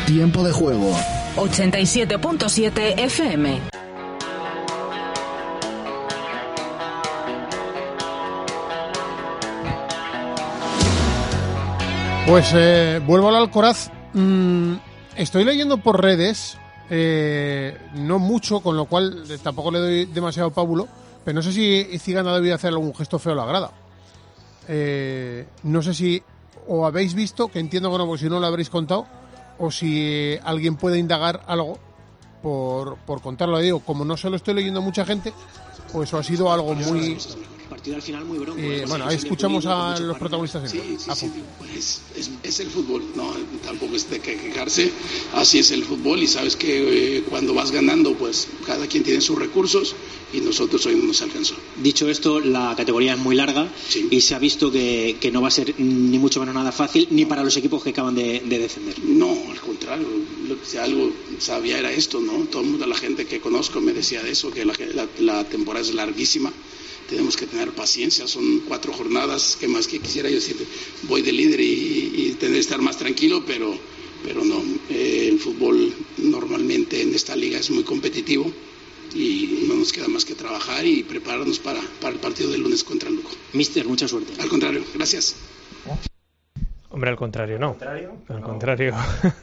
Tiempo de juego. 87.7 FM. Pues vuelvo al Alcoraz. Estoy leyendo por redes, no mucho, con lo cual tampoco le doy demasiado pábulo, pero no sé si Ciganda debía hacer algún gesto feo a la grada. No sé si o habéis visto, que entiendo que no, porque si no lo habréis contado, o si alguien puede indagar algo por contarlo. Digo, como no se lo estoy leyendo a mucha gente, pues eso ha sido algo muy... Partido al final muy bronco. Bueno, ahí escuchamos a los protagonistas. Sí, pues es el fútbol, no, tampoco es de que quejarse, así es el fútbol y sabes que cuando vas ganando, pues cada quien tiene sus recursos y nosotros hoy no nos alcanzó. Dicho esto, la categoría es muy larga y se ha visto que no va a ser ni mucho menos nada fácil ni para los equipos que acaban de descender. No, al contrario, si algo sabía era esto, ¿no? Todo el mundo, la gente que conozco me decía de eso, que la temporada es larguísima. Tenemos que tener paciencia, son 4 jornadas, que más que quisiera yo decir, voy de líder y tener que estar más tranquilo, pero no, el fútbol normalmente en esta liga es muy competitivo y no nos queda más que trabajar y prepararnos para el partido del lunes contra el Lugo. Mister, mucha suerte. Al contrario, gracias. Hombre, al contrario, no. Al contrario.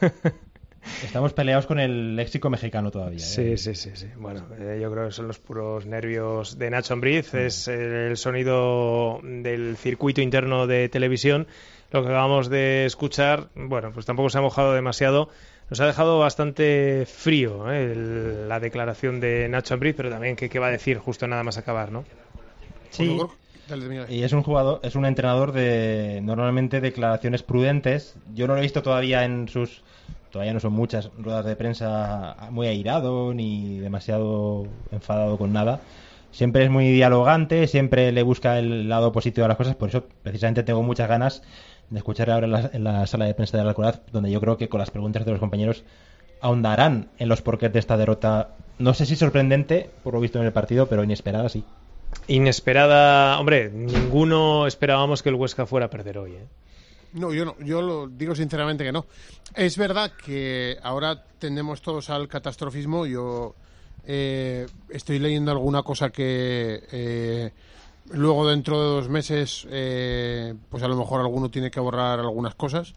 Estamos peleados con el léxico mexicano todavía. Sí. Bueno, yo creo que son los puros nervios de Nacho Ambriz. Es el sonido del circuito interno de televisión. Lo que acabamos de escuchar, bueno, pues tampoco se ha mojado demasiado. Nos ha dejado bastante frío la declaración de Nacho Ambriz, pero también qué va a decir justo nada más acabar, ¿no? Sí. Y es un entrenador de normalmente declaraciones prudentes. Yo no lo he visto todavía todavía no son muchas ruedas de prensa muy airado ni demasiado enfadado con nada. Siempre es muy dialogante, siempre le busca el lado positivo de las cosas. Por eso precisamente tengo muchas ganas de escuchar ahora en la sala de prensa del Alcoraz, donde yo creo que con las preguntas de los compañeros ahondarán en los porqués de esta derrota. No sé si sorprendente por lo visto en el partido, pero inesperada sí. Inesperada, hombre, ninguno esperábamos que el Huesca fuera a perder hoy, No, yo lo digo sinceramente que no. Es verdad que ahora tendemos todos al catastrofismo. Yo estoy leyendo alguna cosa que luego dentro de 2 meses pues a lo mejor alguno tiene que borrar algunas cosas.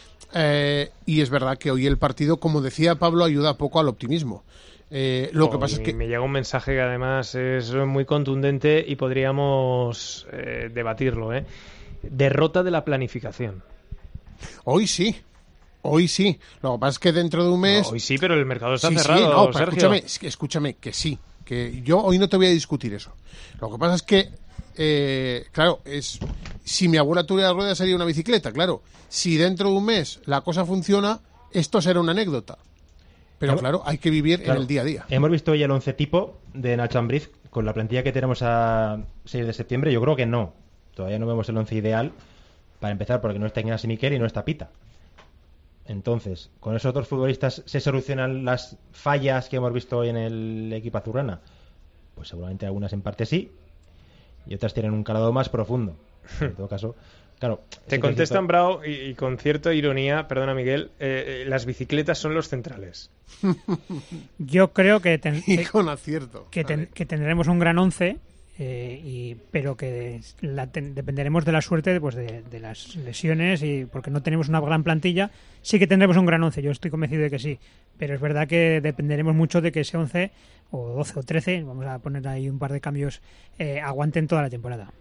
Y es verdad que hoy el partido, como decía Pablo, ayuda poco al optimismo. Lo que pasa es que me llega un mensaje que además es muy contundente y podríamos debatirlo, derrota de la planificación. Hoy sí. Lo que pasa es que dentro de un mes... Hoy sí, pero el mercado está cerrado, sí, no, pero Sergio. Escúchame, que sí. Que yo hoy no te voy a discutir eso. Lo que pasa es que, claro, si mi abuela tuviera ruedas sería una bicicleta, claro. Si dentro de un mes la cosa funciona, esto será una anécdota. Pero claro, hay que vivir en el día a día. Hemos visto hoy el 11 tipo de Nacho Ambriz con la plantilla que tenemos a 6 de septiembre. Yo creo que no. Todavía no vemos el 11 ideal. Para empezar, porque no está Ignacio Miquel y no está Pita. Entonces, ¿con esos 2 futbolistas se solucionan las fallas que hemos visto hoy en el equipo azulgrana? Pues seguramente algunas en parte sí, y otras tienen un calado más profundo. En todo caso, claro... Te contestan, Bravo, y con cierta ironía, perdona Miguel, las bicicletas son los centrales. Yo creo que... y con acierto. Que tendremos un gran 11... pero que dependeremos de la suerte pues de las lesiones y porque no tenemos una gran plantilla. Sí que tendremos un gran 11, yo estoy convencido de que sí, pero es verdad que dependeremos mucho de que ese 11 o 12 o 13, vamos a poner ahí un par de cambios, aguanten toda la temporada.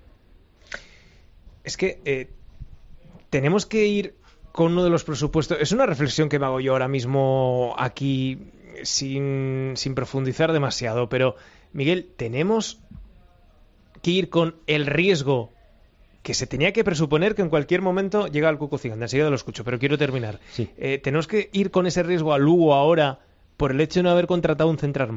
Es que tenemos que ir con uno de los presupuestos. Es una reflexión que me hago yo ahora mismo aquí sin profundizar demasiado, pero Miguel, tenemos que ir con el riesgo que se tenía que presuponer que en cualquier momento llega el Cuco Ciganda. Enseguida lo escucho, pero quiero terminar. Sí. Tenemos que ir con ese riesgo a Lugo ahora por el hecho de no haber contratado un central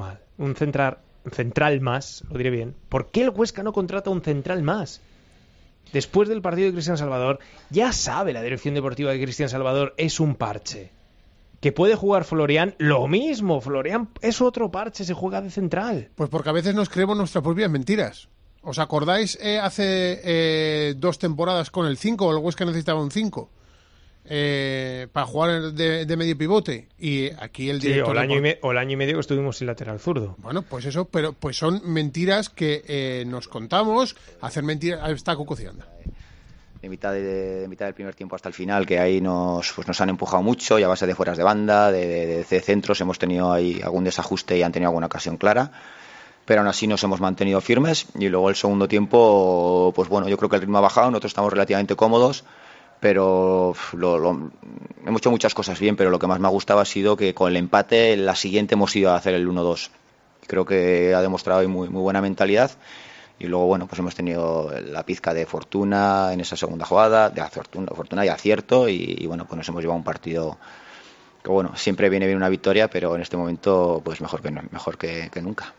más, lo diré bien. ¿Por qué el Huesca no contrata un central más? Después del partido de Cristian Salvador, ya sabe la dirección deportiva de Cristian Salvador es un parche. Que puede jugar Florian, lo mismo. Florian es otro parche, se juega de central. Pues porque a veces nos creemos nuestras propias mentiras. ¿Os acordáis hace 2 temporadas con el 5? El Huesca necesitaba un 5. para jugar de medio pivote, y aquí el director... Sí, o el año y medio que estuvimos sin lateral zurdo. Bueno, pues eso, pero pues son mentiras que nos contamos, hacer mentiras... Ahí está Cuco Cianda. De mitad del primer tiempo hasta el final, que ahí nos han empujado mucho, y a base de fueras de banda, de centros, hemos tenido ahí algún desajuste y han tenido alguna ocasión clara, pero aún así nos hemos mantenido firmes. Y luego el segundo tiempo, pues bueno, yo creo que el ritmo ha bajado, nosotros estamos relativamente cómodos, pero hemos hecho muchas cosas bien, pero lo que más me ha gustado ha sido que con el empate, la siguiente hemos ido a hacer el 1-2. Creo que ha demostrado hoy muy buena mentalidad. Y luego, bueno, pues hemos tenido la pizca de fortuna en esa segunda jugada, de fortuna y acierto, y bueno, pues nos hemos llevado un partido que, bueno, siempre viene bien una victoria, pero en este momento, pues mejor que nunca.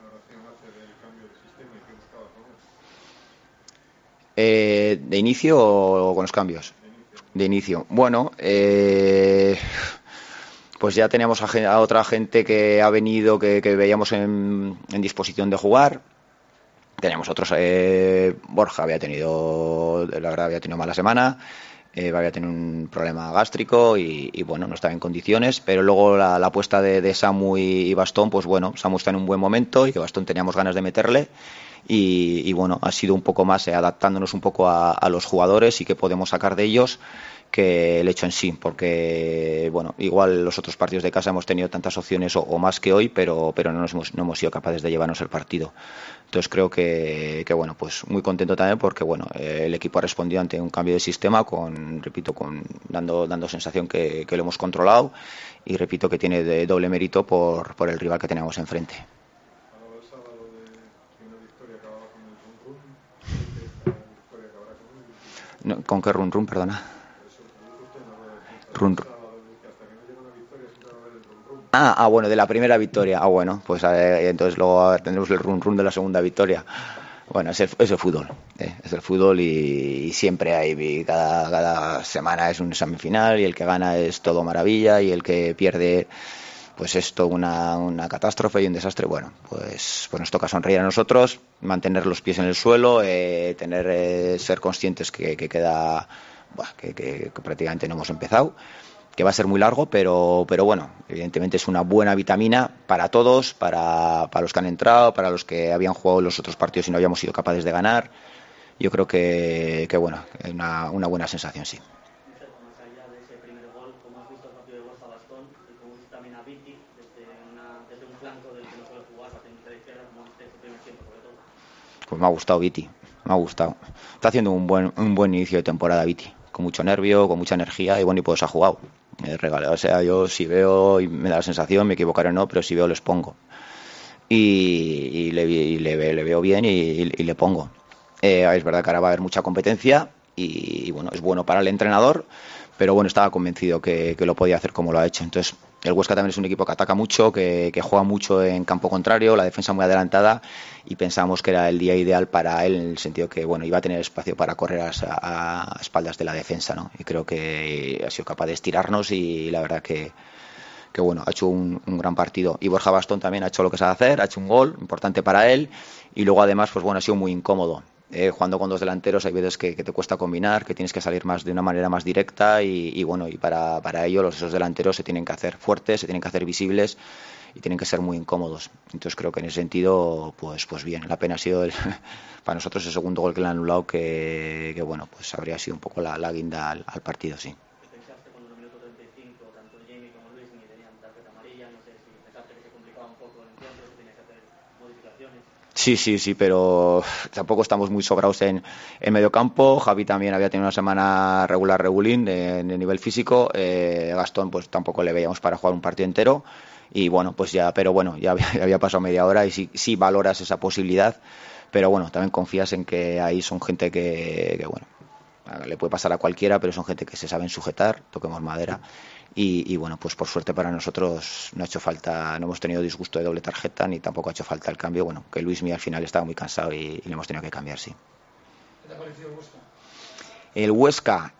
¿De inicio o con los cambios? De inicio. Bueno, pues ya teníamos a otra gente que ha venido, que veíamos en disposición de jugar. Teníamos otros, Borja había tenido mala semana, había tenido un problema gástrico y bueno, no estaba en condiciones, pero luego la apuesta de Samu y Bastón, pues bueno, Samu está en un buen momento y que Bastón teníamos ganas de meterle, y bueno, ha sido un poco más adaptándonos un poco a los jugadores y que podemos sacar de ellos que el hecho en sí, porque bueno, igual los otros partidos de casa hemos tenido tantas opciones o más que hoy, pero no hemos sido capaces de llevarnos el partido. Entonces creo que bueno, pues muy contento también porque bueno, el equipo ha respondido ante un cambio de sistema dando sensación que lo hemos controlado, y repito que tiene de doble mérito por el rival que teníamos enfrente. No, ¿con qué run, perdona? Bueno, de la primera victoria. Bueno, pues entonces luego tendremos el run de la segunda victoria. Bueno, es el fútbol, es el fútbol, y siempre hay, cada semana es un semifinal, y el que gana es todo maravilla, y el que pierde pues es todo una catástrofe y un desastre. Bueno, pues nos toca sonreír a nosotros, mantener los pies en el suelo, ser conscientes que queda, que prácticamente no hemos empezado, que va a ser muy largo, pero bueno, evidentemente es una buena vitamina para todos, para los que han entrado, para los que habían jugado los otros partidos y no habíamos sido capaces de ganar. Yo creo que bueno, es una buena sensación, sí. Pues me ha gustado Viti, me ha gustado. Está haciendo un buen inicio de temporada Viti, con mucho nervio, con mucha energía, y bueno, y pues ha jugado. O sea, yo si veo y me da la sensación, me equivocaré o no, pero si veo les pongo. Y le veo bien y le pongo. Es verdad que ahora va a haber mucha competencia y bueno, es bueno para el entrenador, pero bueno, estaba convencido que lo podía hacer como lo ha hecho. Entonces, el Huesca también es un equipo que ataca mucho, que juega mucho en campo contrario, la defensa muy adelantada, y pensamos que era el día ideal para él, en el sentido que bueno, iba a tener espacio para correr a espaldas de la defensa, ¿no? Y creo que ha sido capaz de estirarnos, y la verdad que bueno, ha hecho un gran partido. Y Borja Bastón también ha hecho lo que sabe hacer, ha hecho un gol importante para él, y luego además pues bueno, ha sido muy incómodo. Jugando con dos delanteros hay veces que te cuesta combinar, que tienes que salir más de una manera más directa, y bueno, y para ello esos delanteros se tienen que hacer fuertes, se tienen que hacer visibles y tienen que ser muy incómodos. Entonces creo que en ese sentido pues bien, la pena ha sido para nosotros el segundo gol que le han anulado, que bueno, pues habría sido un poco la guinda al partido, sí. Sí, pero tampoco estamos muy sobrados en medio campo. Javi también había tenido una semana regulín de nivel físico. Gastón pues tampoco le veíamos para jugar un partido entero, y bueno, pues ya había pasado media hora, y sí valoras esa posibilidad, pero bueno, también confías en que ahí son gente que bueno, le puede pasar a cualquiera, pero son gente que se saben sujetar, toquemos madera. Y bueno, pues por suerte para nosotros no ha hecho falta, no hemos tenido disgusto de doble tarjeta, ni tampoco ha hecho falta el cambio. Bueno, que Luismi al final estaba muy cansado y le hemos tenido que cambiar, sí. ¿Qué te ha parecido el Huesca? El Huesca,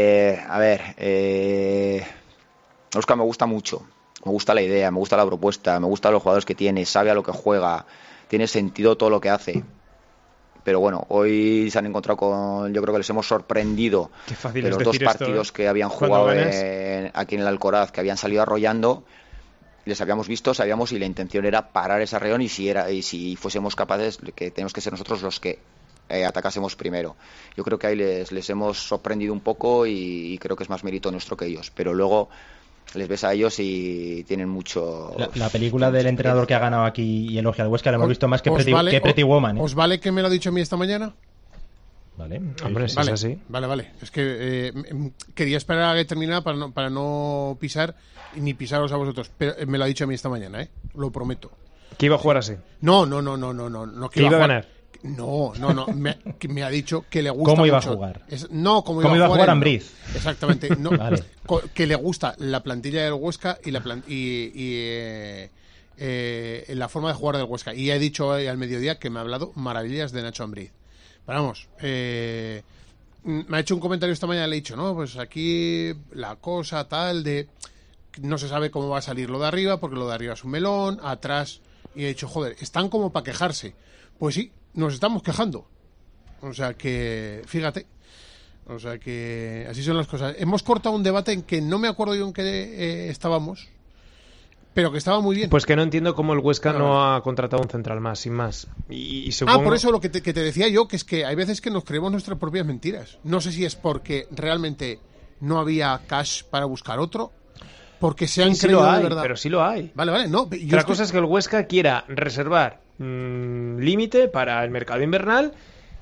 Huesca me gusta mucho, me gusta la idea, me gusta la propuesta, me gustan los jugadores que tiene, sabe a lo que juega, tiene sentido todo lo que hace. pero bueno, hoy se han encontrado con, yo creo que les hemos sorprendido de los dos partidos que habían jugado aquí en el Alcoraz, que habían salido arrollando. Les habíamos visto, sabíamos, y la intención era parar ese arreón, y si fuésemos capaces, que tenemos que ser nosotros los que atacásemos primero. Yo creo que ahí les hemos sorprendido un poco, y creo que es más mérito nuestro que ellos, pero luego les ves a ellos y tienen mucho... La película del entrenador que ha ganado aquí y elogia al Huesca la hemos visto más que Pretty Woman, ¿eh? ¿Os vale que me lo ha dicho a mí esta mañana? Vale, hombre, vale, es así. Vale. Es que quería esperar a que terminara para no pisar ni pisaros a vosotros. Pero me lo ha dicho a mí esta mañana, lo prometo. ¿Que iba a jugar así? No. ¿Que iba a ganar? No. Me ha dicho que le gusta. ¿Cómo iba mucho. A jugar? ¿Cómo iba a jugar Ambriz? Exactamente. No, vale. Que le gusta la plantilla del Huesca y la forma de jugar del Huesca. Y he dicho hoy al mediodía que me ha hablado maravillas de Nacho Ambriz. Pero vamos, me ha hecho un comentario esta mañana, le he dicho, no, pues aquí la cosa tal de no se sabe cómo va a salir lo de arriba, porque lo de arriba es un melón, atrás, y he dicho, joder, están como para quejarse. Pues sí, nos estamos quejando. O sea que, fíjate, así son las cosas. Hemos cortado un debate en que no me acuerdo yo en qué estábamos, pero que estaba muy bien. Pues que no entiendo cómo el Huesca no ha contratado un central más, sin más. Y supongo... por eso lo que te decía yo, que es que hay veces que nos creemos nuestras propias mentiras. No sé si es porque realmente no había cash para buscar otro, porque se han creído de verdad. Pero sí lo hay. Vale, no. Otra cosa es que el Huesca quiera reservar límite para el mercado invernal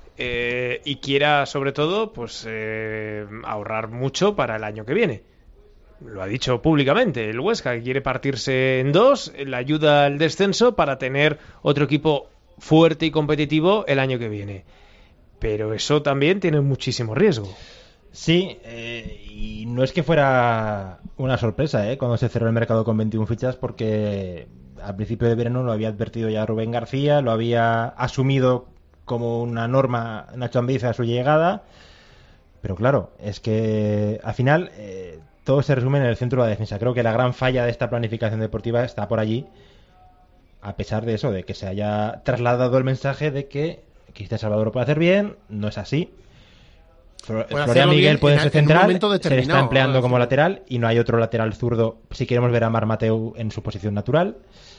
y quiera, sobre todo, pues ahorrar mucho para el año que viene. Lo ha dicho públicamente el Huesca, que quiere partirse en dos, la ayuda al descenso para tener otro equipo fuerte y competitivo el año que viene. Pero eso también tiene muchísimo riesgo. Sí, y no es que fuera una sorpresa cuando se cerró el mercado con 21 fichas, porque al principio de verano lo había advertido ya Rubén García, lo había asumido como una norma Nacho Ambriz a su llegada, pero claro, es que al final... todo se resume en el centro de la defensa. Creo que la gran falla de esta planificación deportiva está por allí, a pesar de eso, de que se haya trasladado el mensaje de que Cristian Salvador lo puede hacer bien. No es así. Florian Miguel puede ser central, se le está empleando como lateral y no hay otro lateral zurdo si queremos ver a Marc Mateu en su posición natural.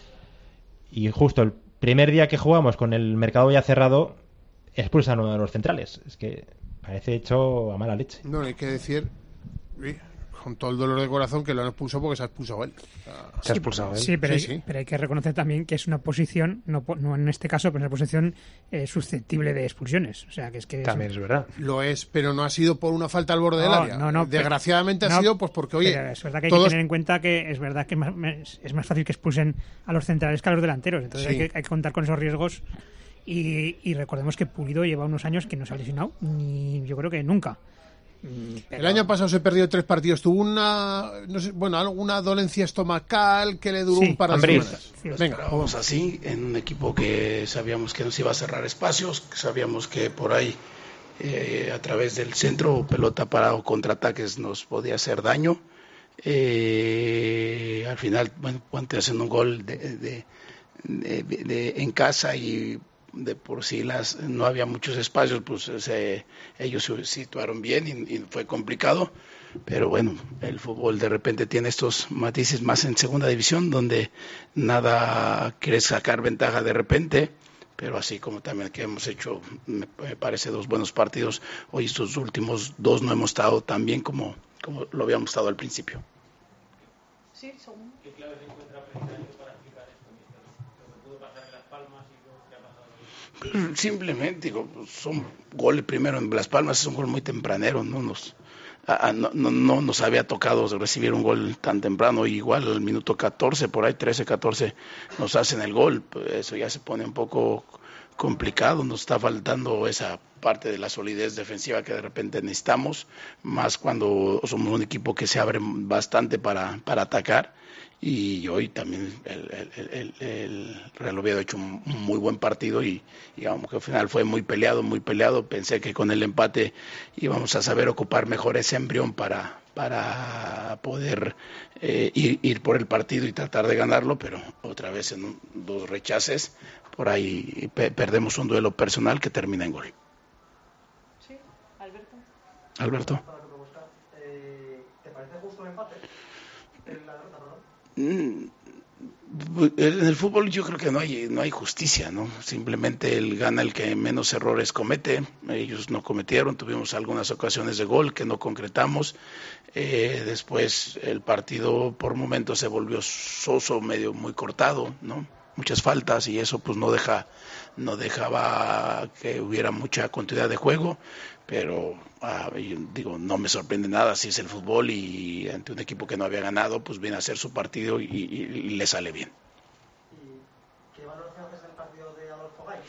Y justo el primer día que jugamos con el mercado ya cerrado, expulsan a uno de los centrales. Es que parece hecho a mala leche. No, hay que decir... con todo el dolor de corazón que lo han expulsado porque se ha expulsado él. Se ha expulsado él. Sí, pero hay que reconocer también que es una posición, no en este caso, pero es una posición susceptible de expulsiones. O sea, que es que también es verdad. Lo es, pero no ha sido por una falta al borde del área. No, desgraciadamente ha sido pues porque, oye... Pero es verdad que hay que tener en cuenta que es verdad que es más fácil que expulsen a los centrales que a los delanteros. Entonces hay que contar con esos riesgos. Y recordemos que Pulido lleva unos años que no se ha lesionado, ni yo creo que nunca. El año pasado se perdió 3 partidos. Tuvo alguna dolencia estomacal que le duró un par de semanas. Venga, vamos así, en un equipo que sabíamos que nos iba a cerrar espacios, que sabíamos que por ahí a través del centro, pelota parada o contraataques nos podía hacer daño. Al final, cuando te hacen un gol en casa y de por sí no había muchos espacios, pues ellos se situaron bien y fue complicado, pero bueno, el fútbol de repente tiene estos matices más en segunda división, donde nada quiere sacar ventaja de repente, pero así como también que hemos hecho, me parece 2 buenos partidos, hoy estos últimos 2 no hemos estado tan bien como lo habíamos estado al principio. Sí, según. ¿Qué clave se encuentra para explicar esto, mister? Lo que pudo pasar en Las Palmas y lo que ha pasado hoy. Simplemente son goles primero en Las Palmas, es un gol muy tempranero, no nos había tocado recibir un gol tan temprano, y igual al minuto 14, por ahí 13-14 nos hacen el gol, pues eso ya se pone un poco complicado, nos está faltando esa parte de la solidez defensiva que de repente necesitamos, más cuando somos un equipo que se abre bastante para atacar, y hoy también el Real Oviedo ha hecho un muy buen partido y digamos que al final fue muy peleado. Pensé que con el empate íbamos a saber ocupar mejor ese embrión para poder ir por el partido y tratar de ganarlo, pero otra vez en 2 rechaces por ahí perdemos un duelo personal que termina en gol. Sí, Alberto. ¿Te parece justo el empate? La derrota, perdón. En el fútbol yo creo que no hay justicia, ¿no? Simplemente gana el que menos errores comete. Ellos no cometieron, tuvimos algunas ocasiones de gol que no concretamos. Después el partido por momentos se volvió soso, medio muy cortado, ¿no? Muchas faltas y eso pues no dejaba que hubiera mucha continuidad de juego, pero yo digo, no me sorprende nada si es el fútbol y ante un equipo que no había ganado, pues viene a hacer su partido y le sale bien. ¿Qué valoración haces del partido de Adolfo Gay?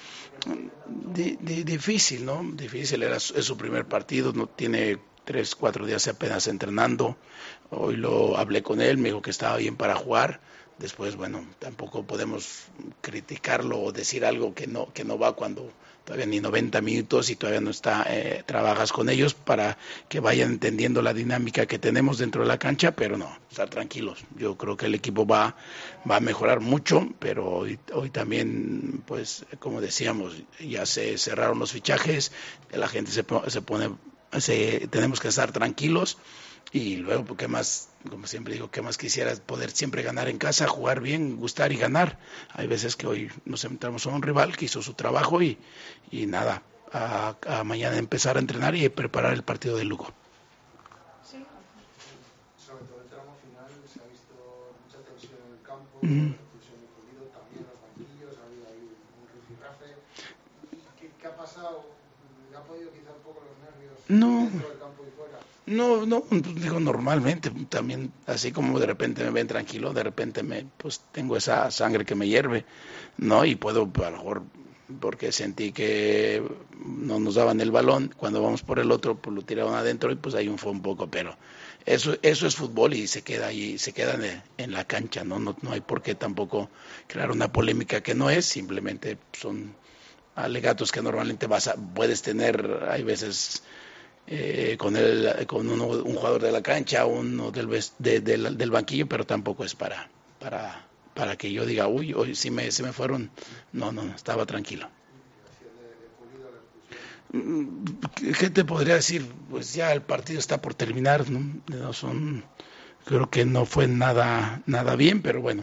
Difícil, ¿no? Difícil, es su primer partido, no tiene 3-4 días apenas entrenando. Hoy lo hablé con él, me dijo que estaba bien para jugar. Después, bueno, tampoco podemos criticarlo o decir algo que no va cuando todavía ni 90 minutos y todavía no trabajas con ellos para que vayan entendiendo la dinámica que tenemos dentro de la cancha, pero no, estar tranquilos. Yo creo que el equipo va a mejorar mucho, pero hoy también, pues, como decíamos, ya se cerraron los fichajes, la gente tenemos que estar tranquilos. Y luego, ¿qué más? Como siempre digo, ¿qué más quisieras? Poder siempre ganar en casa, jugar bien, gustar y ganar. Hay veces que hoy nos enfrentamos a un rival que hizo su trabajo y nada, a mañana empezar a entrenar y preparar el partido de Lugo. Sí. Sobre todo el tramo final se ha visto mucha tensión en el campo, expulsión de Pulido, también los banquillos, ha habido ahí un rifirrafe. ¿Qué ha pasado? ¿Le ha podido quizá un poco los nervios dentro del campo y fuera? No, digo, normalmente también, así como de repente me ven tranquilo, de repente pues tengo esa sangre que me hierve, ¿no? Y puedo, a lo mejor, porque sentí que no nos daban el balón, cuando vamos por el otro, pues lo tiraron adentro y pues ahí fue un poco, pero eso es fútbol y se queda ahí, se queda en la cancha, ¿no? No hay por qué tampoco crear una polémica que no es, simplemente son alegatos que normalmente puedes tener, hay veces con un jugador de la cancha, uno del banquillo, pero tampoco es para que yo diga, uy, hoy sí se me fueron. No, estaba tranquilo. ¿Qué te podría decir? Pues ya el partido está por terminar, ¿no? Creo que no fue nada bien, pero bueno.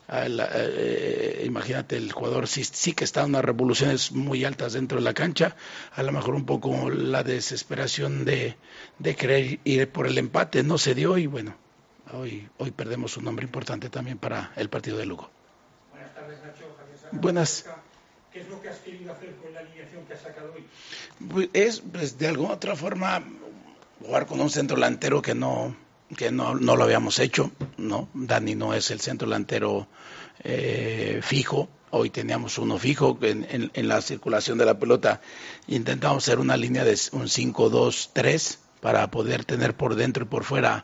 Imagínate, el jugador sí que está en unas revoluciones muy altas dentro de la cancha, a lo mejor un poco la desesperación de querer ir por el empate no se dio y bueno, hoy perdemos un nombre importante también para el partido de Lugo. Buenas tardes, Nacho. Buenas. ¿Qué es lo que has querido hacer con la alineación que has sacado hoy? Pues de alguna otra forma jugar con un centro delantero que no lo habíamos hecho, ¿no? Dani no es el centro delantero fijo, hoy teníamos uno fijo, en la circulación de la pelota intentamos hacer una línea de un 5-2-3 para poder tener por dentro y por fuera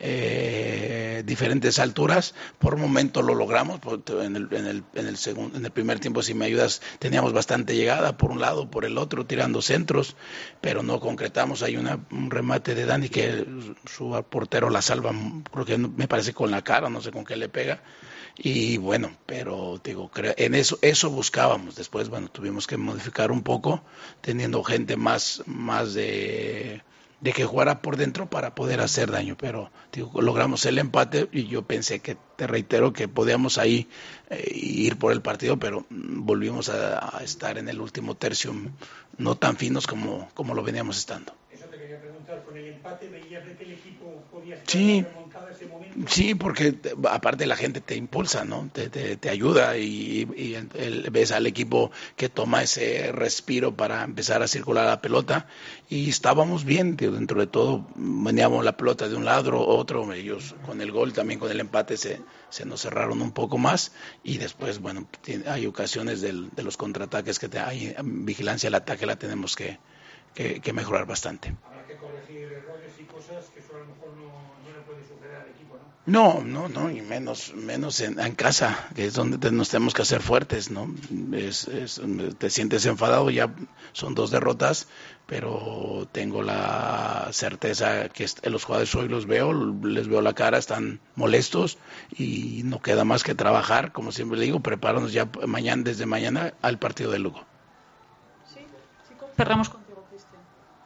diferentes alturas. Por momento lo logramos, en el primer tiempo, si me ayudas, teníamos bastante llegada por un lado, por el otro, tirando centros, pero no concretamos. Hay un remate de Dani que su portero la salva, creo que me parece con la cara, no sé con qué le pega. Y bueno, pero digo, en eso buscábamos. Después, bueno, tuvimos que modificar un poco, teniendo gente más de que jugara por dentro para poder hacer daño, pero digo, logramos el empate y yo pensé que, te reitero, que podíamos ahí ir por el partido, pero volvimos a estar en el último tercio no tan finos como lo veníamos estando. Eso te quería preguntar, con el empate veías de que el equipo podía estar remontado ese momento. Sí, porque aparte la gente te impulsa, ¿no? Te ayuda y ves al equipo que toma ese respiro para empezar a circular la pelota y estábamos bien, dentro de todo veníamos la pelota de un lado, otro, ellos con el gol, también con el empate se nos cerraron un poco más y después, bueno, hay ocasiones de los contraataques que hay vigilancia al ataque, la tenemos que mejorar bastante. Habrá que corregir errores errores y cosas que eso a lo mejor no le puede suceder al equipo, ¿no? No, y menos en casa, que es donde nos tenemos que hacer fuertes, ¿no? Te sientes enfadado, ya son 2 derrotas, pero tengo la certeza que los jugadores hoy les veo la cara, están molestos y no queda más que trabajar, como siempre le digo, prepáranos ya desde mañana al partido de Lugo. Sí, cerramos contigo, Cristian.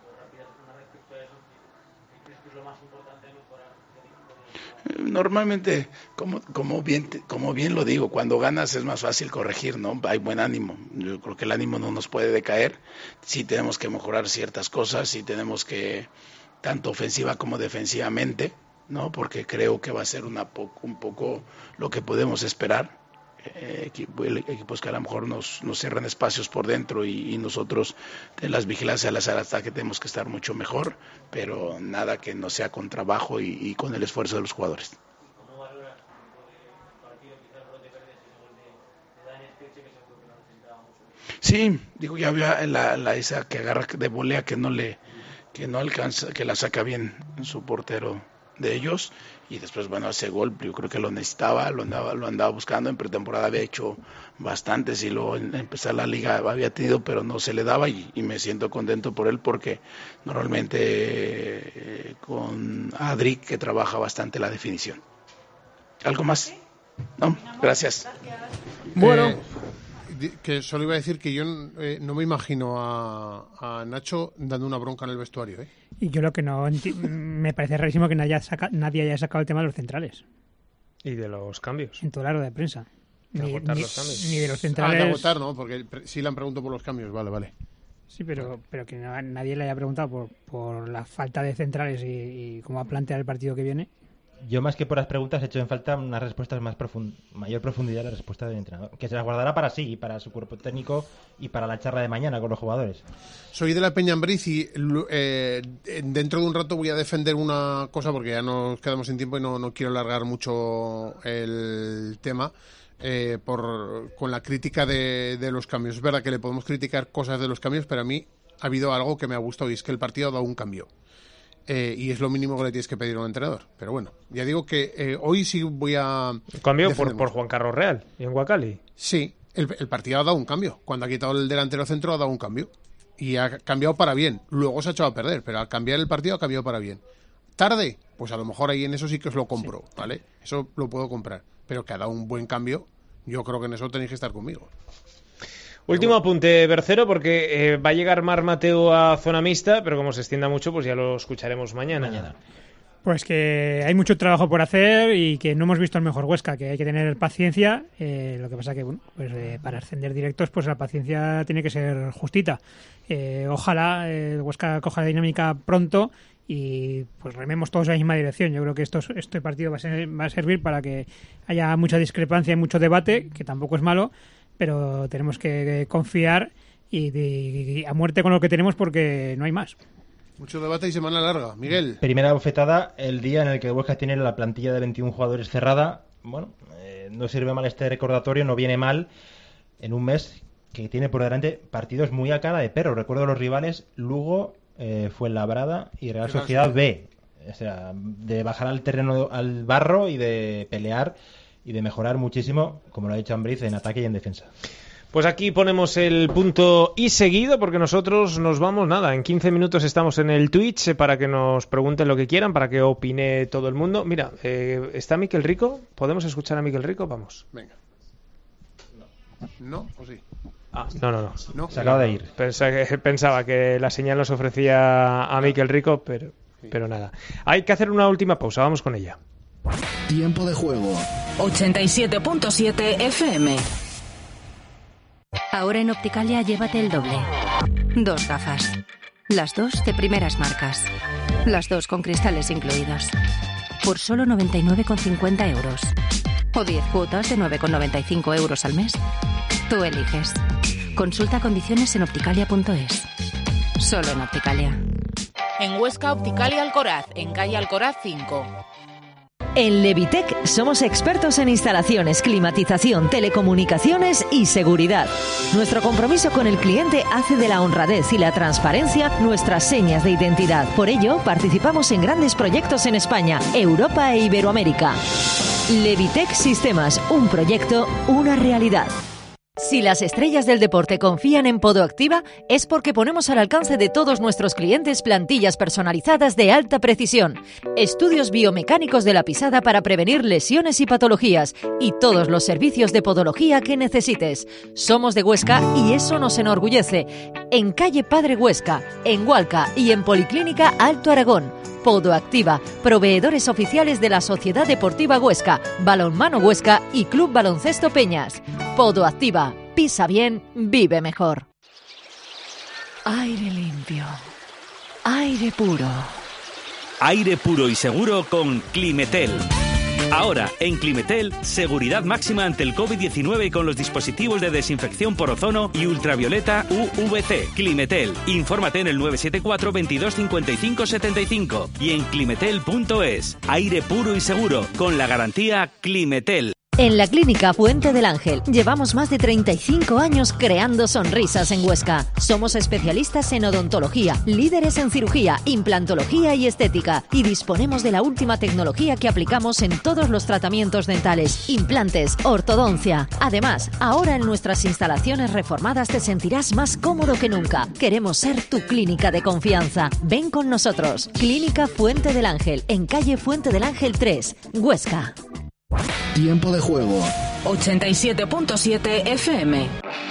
Normalmente, como bien lo digo, cuando ganas es más fácil corregir, ¿no? Hay buen ánimo. Yo creo que el ánimo no nos puede decaer. Sí tenemos que mejorar ciertas cosas, sí tenemos que, tanto ofensiva como defensivamente, ¿no? Porque creo que va a ser un poco lo que podemos esperar. Equipos que a lo mejor nos cierran espacios por dentro y nosotros en las vigilancias al azar hasta que tenemos que estar mucho mejor, pero nada que no sea con trabajo y con el esfuerzo de los jugadores. ¿Cómo valoras el partido? Quizás el brote verde ese gol de Dani Esqueche que seguro que no necesitaba mucho? Sí, digo, ya había esa que agarra de volea que no alcanza, que la saca bien su portero de ellos, y después, bueno, ese gol yo creo que lo necesitaba, lo andaba buscando. En pretemporada había hecho bastantes y luego en empezar la liga había tenido, pero no se le daba, y me siento contento por él porque normalmente con Adri, que trabaja bastante la definición. ¿Algo más? No, gracias. Bueno, que solo iba a decir que yo no me imagino a Nacho dando una bronca en el vestuario, ¿eh? Y yo lo que no me parece rarísimo que nadie haya sacado el tema de los centrales. Y de los cambios. En toda la rueda de prensa. Ni de los De centrales. agotar, ¿no? Porque sí le han preguntado por los cambios, vale. Sí, pero que nadie le haya preguntado por la falta de centrales y cómo va a plantear el partido que viene. Yo, más que por las preguntas, he hecho en falta unas respuestas mayor profundidad de la respuesta del entrenador, que se las guardará para sí, para su cuerpo técnico y para la charla de mañana con los jugadores. Soy de la Peña Ambriz y dentro de un rato voy a defender una cosa, porque ya nos quedamos sin tiempo y no quiero alargar mucho el tema, con la crítica de los cambios. Es verdad que le podemos criticar cosas de los cambios, pero a mí ha habido algo que me ha gustado, y es que el partido ha dado un cambio. Y es lo mínimo que le tienes que pedir a un entrenador. Pero bueno, ya digo que hoy sí voy a... ¿Cambio por Juan Carlos Real y en Huacali? Sí, el partido ha dado un cambio. Cuando ha quitado el delantero centro ha dado un cambio. Y ha cambiado para bien. Luego se ha echado a perder, pero al cambiar el partido ha cambiado para bien. ¿Tarde? Pues a lo mejor ahí en eso sí que os lo compro, sí. ¿Vale? Eso lo puedo comprar. Pero que ha dado un buen cambio, yo creo que en eso tenéis que estar conmigo. Último apunte, Bercero, porque va a llegar Marc Mateu a zona mixta, pero como se extienda mucho, pues ya lo escucharemos mañana. Pues que hay mucho trabajo por hacer y que no hemos visto el mejor Huesca, que hay que tener paciencia. Lo que pasa que, bueno, pues para ascender directos, pues la paciencia tiene que ser justita. Ojalá el Huesca coja la dinámica pronto y pues rememos todos en la misma dirección. Yo creo que este partido va a servir para que haya mucha discrepancia y mucho debate, que tampoco es malo, pero tenemos que confiar y a muerte con lo que tenemos, porque no hay más. Mucho debate y semana larga. Miguel. Primera bofetada el día en el que Huesca tiene la plantilla de 21 jugadores cerrada. Bueno, no sirve mal este recordatorio, no viene mal en un mes que tiene por delante partidos muy a cara de perro. Recuerdo los rivales: Lugo, Fuenlabrada y Real Sociedad B. O sea, de bajar al terreno, al barro, y de pelear y de mejorar muchísimo, como lo ha dicho Ambriz, en ataque y en defensa. Pues aquí ponemos el punto y seguido, porque nosotros nos vamos, en 15 minutos estamos en el Twitch para que nos pregunten lo que quieran, para que opine todo el mundo. Mira, ¿está Miquel Rico? ¿Podemos escuchar a Miquel Rico? Vamos. Venga. ¿No? ¿O sí? No. Se acaba de ir. Pensaba que la señal nos ofrecía a Miquel Rico, pero nada. Hay que hacer una última pausa, vamos con ella. Tiempo de juego. 87.7 FM. Ahora en Opticalia llévate el doble. 2 gafas. Las 2 de primeras marcas. Las 2 con cristales incluidos. Por solo 99,50 euros. O 10 cuotas de 9,95 euros al mes. Tú eliges. Consulta condiciones en opticalia.es. Solo en Opticalia. En Huesca, Opticalia Alcoraz, en calle Alcoraz 5. En Levitec somos expertos en instalaciones, climatización, telecomunicaciones y seguridad. Nuestro compromiso con el cliente hace de la honradez y la transparencia nuestras señas de identidad. Por ello, participamos en grandes proyectos en España, Europa e Iberoamérica. Levitec Sistemas, un proyecto, una realidad. Si las estrellas del deporte confían en Podoactiva, es porque ponemos al alcance de todos nuestros clientes plantillas personalizadas de alta precisión, estudios biomecánicos de la pisada para prevenir lesiones y patologías, y todos los servicios de podología que necesites. Somos de Huesca y eso nos enorgullece. En calle Padre Huesca, en Hualca y en Policlínica Alto Aragón. Podoactiva, proveedores oficiales de la Sociedad Deportiva Huesca, Balonmano Huesca y Club Baloncesto Peñas. Podoactiva, pisa bien, vive mejor. Aire limpio, aire puro. Aire puro y seguro con Climetel. Ahora, en Climetel, seguridad máxima ante el COVID-19 con los dispositivos de desinfección por ozono y ultravioleta UVC. Climetel. Infórmate en el 974 22 55 75 y en climetel.es. Aire puro y seguro con la garantía Climetel. En la Clínica Fuente del Ángel llevamos más de 35 años creando sonrisas en Huesca. Somos especialistas en odontología, líderes en cirugía, implantología y estética y disponemos de la última tecnología que aplicamos en todos los tratamientos dentales, implantes, ortodoncia. Además, ahora en nuestras instalaciones reformadas te sentirás más cómodo que nunca. Queremos ser tu clínica de confianza. Ven con nosotros. Clínica Fuente del Ángel, en calle Fuente del Ángel 3, Huesca. Tiempo de juego. 87.7 FM.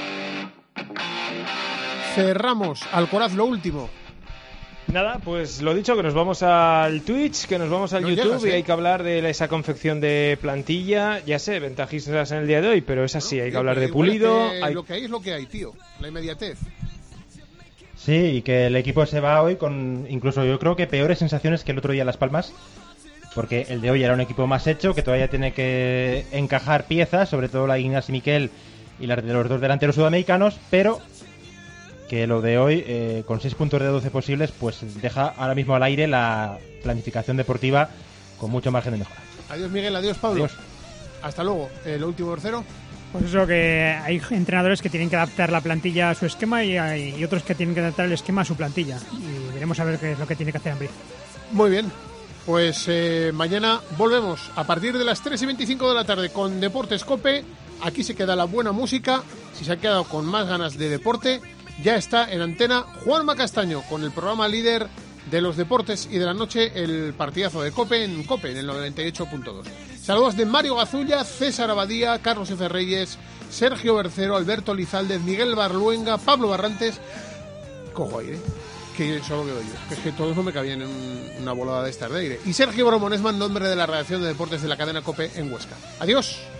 Cerramos. Alcoraz, lo último. Nada, pues lo dicho, que nos vamos al Twitch, que nos vamos al YouTube llegas, y hay que hablar de esa confección de plantilla. Ya sé, ventajistas en el día de hoy, pero es así, hay que hablar de Pulido. Lo que hay es lo que hay, tío. La inmediatez. Sí, y que el equipo se va hoy con incluso yo creo que peores sensaciones que el otro día en Las Palmas. Porque el de hoy era un equipo más hecho, que todavía tiene que encajar piezas, sobre todo la de Ignacio Miquel y las de los dos delanteros sudamericanos, pero que lo de hoy, con 6 puntos de 12 posibles, pues deja ahora mismo al aire la planificación deportiva con mucho margen de mejora. Adiós Miguel, adiós Pablo. Adiós. Hasta luego. ¿Lo último tercero? Pues eso, que hay entrenadores que tienen que adaptar la plantilla a su esquema y otros que tienen que adaptar el esquema a su plantilla. Y veremos a ver qué es lo que tiene que hacer Ambriz. Muy bien. Pues mañana volvemos a partir de las 3:25 de la tarde con Deportes COPE. Aquí se queda la buena música. Si se ha quedado con más ganas de deporte, ya está en antena Juanma Castaño con el programa líder de los deportes y de la noche, el partidazo de COPE en el 98.2. Saludos de Mario Gazulla, César Abadía, Carlos F. Reyes, Sergio Bercero, Alberto Lizaldez, Miguel Barluenga, Pablo Barrantes. Cojo aire, que solo veo yo, que es que todos no me cabían en una volada de estas de aire. Y Sergio Bromonesman, nombre de la redacción de deportes de la cadena COPE en Huesca. Adiós.